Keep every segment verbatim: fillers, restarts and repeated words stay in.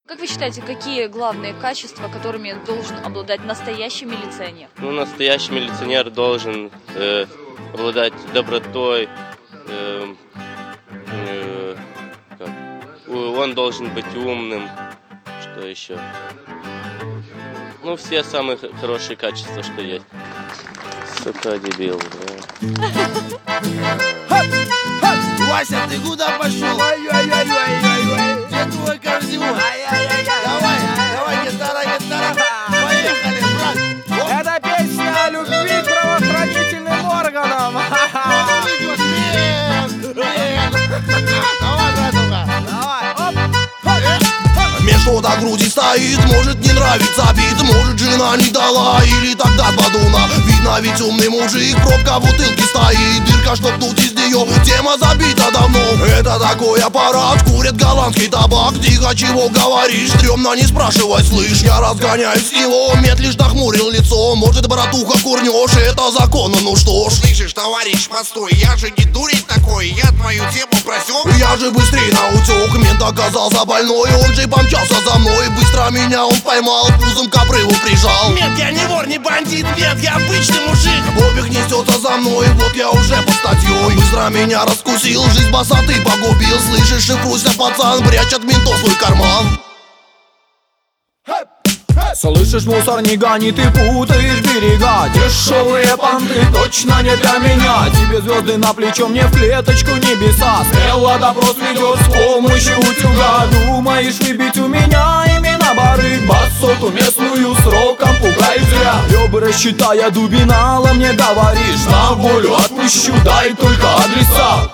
Как вы считаете, какие главные качества, которыми должен обладать настоящий милиционер? Ну, настоящий милиционер должен э, обладать добротой, э, э, как? Он должен быть умным, что еще? Ну, все самые хорошие качества, что есть. Сука, дебил, да. Вася, ты куда пошел? Ой-ой-ой-ой-ой-ой. Где твой кардион? Давай, давай, гитара, гитара. Поехали, брат. Это песня о любви к правоохранительным органам. Идешь, нет, нет. Давай, братуха. Давай, оп. Что до груди стоит, может не нравится бит, может жена не дала, или тогда подуна. Видно, ведь умный мужик, пробка в бутылке стоит, дырка, чтоб пнуть из нее, тема забита давно. Это такой аппарат, курит голландский табак. Тихо, чего говоришь, стрёмно не спрашивай, слышь. Я разгоняюсь с него, мед лишь нахмурил лицо. Может, братуха, курнешь, это законно, ну что ж. Слышишь, товарищ, постой, я же не дурень такой, я твою тему просек. Я же быстрее на утёк, мент оказался больной, он же помчался за мной. Быстро меня он поймал, пузом к обрыву прижал. Нет, я не вор, не бандит, нет, я обычный мужик. Бобик несется за мной, вот я уже под статьей. Быстро меня раскусил, жизнь босоты погубил. Слышишь, шифруйся, пацан, прячь от ментов свой карман. Слышишь, мусор, не гони, ты путаешь берега. Дешевые понты точно не для меня. Тебе звезды на плечо, мне в клеточку небеса. Смело допрос ведешь с помощью утюга. Думаешь выбить у меня имена барыг, басоту местную сроком пугай зря. Ребра считая дубинала, мне говоришь, на волю отпущу, дай только адреса.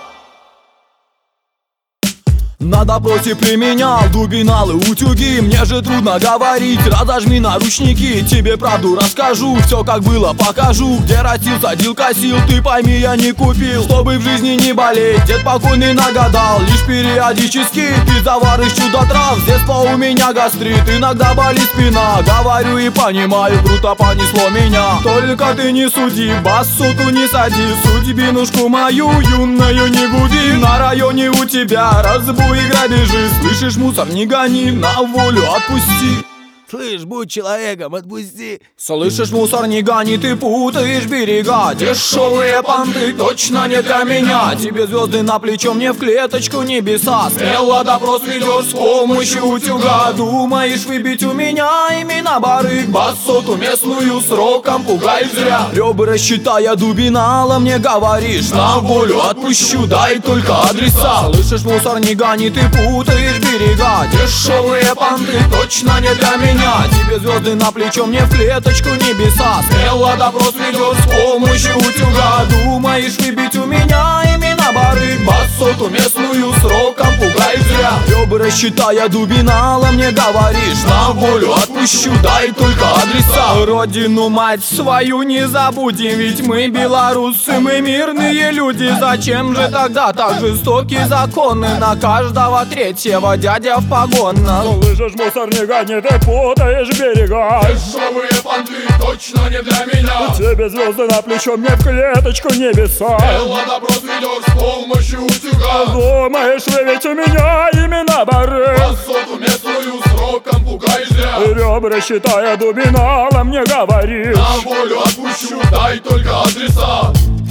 На допросе применял дубиналы, утюги. Мне же трудно говорить, разожми наручники. Тебе правду расскажу, все как было покажу. Где растил, садил, косил, ты пойми, я не купил. Чтобы в жизни не болеть, дед покойный нагадал. Лишь периодически пить завар из чудо-трав. С детства у меня гастрит, иногда болит спина. Говорю и понимаю, круто понесло меня. Только ты не суди, басоту не сади. Судьбинушку мою юную не губи. На районе у тебя разбой и грабежи. Слышишь, мусор, не гони, на волю отпусти. Слышь, будь человеком, отпусти. Слышишь, мусор, не гони, ты путаешь берега. Дешевые понты точно не для меня. Тебе звезды на плечо, мне в клеточку небеса. Смело допрос ведешь с помощью утюга. Думаешь выбить у меня имена барыг, басоту местную сроком пугай зря. Ребра считая дубинала, мне говоришь, на волю отпущу, дай только адреса. Слышишь, мусор, не гони, ты путаешь берега. Дешевые понты точно не для меня. Тебе звезды на плечо, мне в клеточку небеса. Смело допрос ведешь с помощью утюга. Думаешь выбить у меня имена барыг, басоту местную сроком пугай зря. Ребра считая дубинала, мне говоришь, на волю отпущу, дай только адреса. Родину мать свою не забудем, ведь мы белорусы, мы мирные люди. Зачем же тогда так жестокие законы? На каждого третьего дядя в погонах. Слышишь, мусор, не гони, ты путаешь берега. Дешевые понты точно не для меня. Тебе звезды на плечо, мне в клеточку небеса. Смело допрос ведешь с помощью утюга. Думаешь выбить у меня имена барыг, Басоту местную сроком пугай зря. ребра считая дубинала, мне говоришь, На волю отпущу, дай только адреса.